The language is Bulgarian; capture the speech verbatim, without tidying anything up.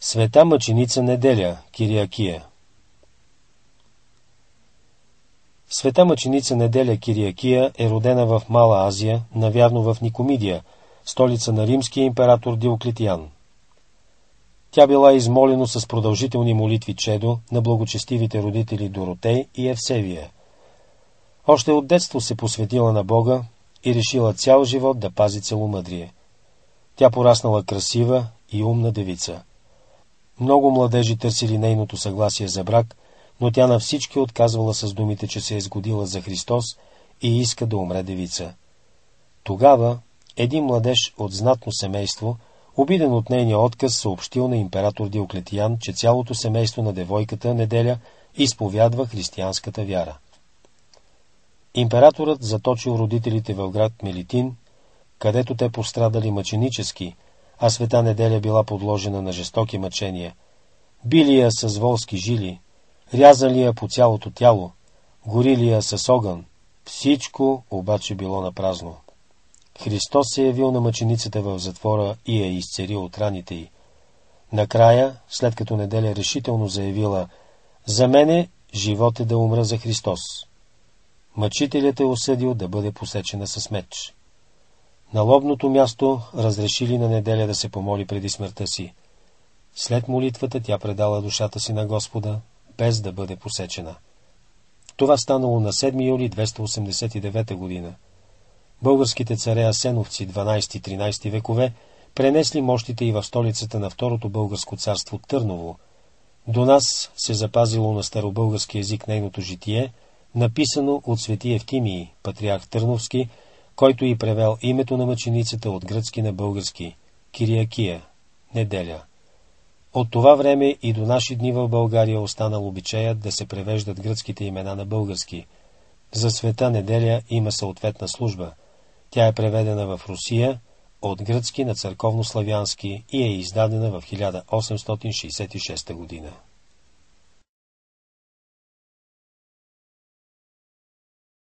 Света мъченица Неделя, Кириакия. Света мъченица Неделя Кириакия е родена в Мала Азия, навярно в Никомидия, столица на римския император Диоклетиан. Тя била измолено с продължителни молитви чедо на благочестивите родители Доротей и Евсевия. Още от детство се посветила на Бога и решила цял живот да пази целомъдрие. Тя пораснала красива и умна девица. Много младежи търсили нейното съгласие за брак, но тя на всички отказвала с думите, че се е сгодила за Христос и иска да умре девица. Тогава един младеж от знатно семейство, обиден от нейния отказ, съобщил на император Диоклетиан, че цялото семейство на девойката Неделя изповядва християнската вяра. Императорът заточил родителите в град Мелитин, където те пострадали мъченически, а света Неделя била подложена на жестоки мъчения. Били я с волски жили, рязали я по цялото тяло, горили я с огън. Всичко обаче било напразно. Христос се явил на мъченицата в затвора и я изцелил от раните й. Накрая, след като Неделя решително заявила: „За мене живот е да умра за Христос“, мъчителят е осъдил да бъде посечена с меч. На лобното място разрешили на Неделя да се помоли преди смъртта си. След молитвата тя предала душата си на Господа, без да бъде посечена. Това станало на седми юли двеста осемдесет и девета година. Българските царе Асеновци дванайсети-тринайсети векове пренесли мощите и в столицата на Второто българско царство Търново. До нас се запазило на старобългарски език нейното житие, написано от свети Евтимий, патриарх Търновски, който и превел името на мъченицата от гръцки на български – Кириакия, Неделя. От това време и до наши дни в България останал обичаят да се превеждат гръцките имена на български. За света Неделя има съответна служба. Тя е преведена в Русия от гръцки на църковнославянски и е издадена в хиляда осемстотин шейсет и шеста година.